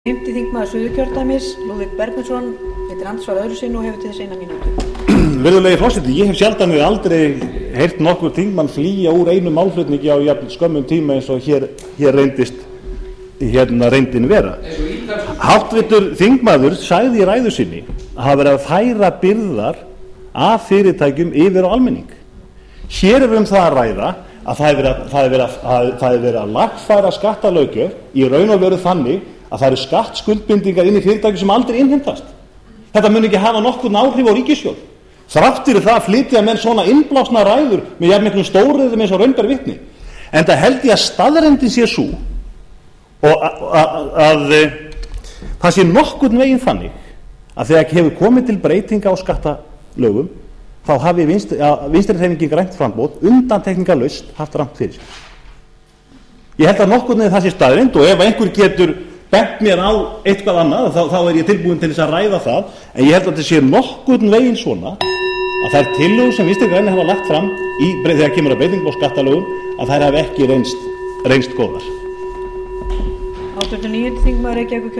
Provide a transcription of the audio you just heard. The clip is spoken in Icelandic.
Fimmti þingmaður Suðurkjördæmis, Lúðvík Bergvinsson, heitir andsvar öðru sinni og hefur til þess 1 mínútu. Virðulegi forseti, ég hef sjaldan eða aldrei heyrt nokkur þingmann flýja úr einu málflutningi á jafn skömmum tíma eins og hér reyndist reyndin vera. Háttvirtur þingmaður sagði í ræðu sinni að hafa verið að færa byrðar af fyrirtækjum yfir á almenning. Hér er það að ræða að það er verið að lagfæra skattalöggjöf í raun og veru þannig að það eru skattskuldbindingar inn í fyrirtæki sem aldrei innheimtast. Þetta mun ekki hafa nokkurn áhrif á ríkissjóð. Þrátt fyrir það flytja menn svona innblásna ræður með jafn miklum stóriðum eins og raun ber vitni. Enda held ég að staðreyndin sé sú og að það sé nokkurn veginn þannig að þegar hefur komið til breytinga á skattalögum þá hafi Vinstri-hreyfingin grænt framboð undantekningarlaust haft rangt fyrir sér. Ég held að nokkurn veginn það sé staðreynd og ef einhver getur bent mér á eitthvað annað þá er ég tilbúinn til þess að ræða það, en ég held að þetta sé nokkurn veginn svona að þær tillögur sem Vinstri-grænir hafa lagt fram þegar kemur að breytingum á skattalögum að þær hafi ekki reynst góðar. 89. þingmaður Reykjavíkur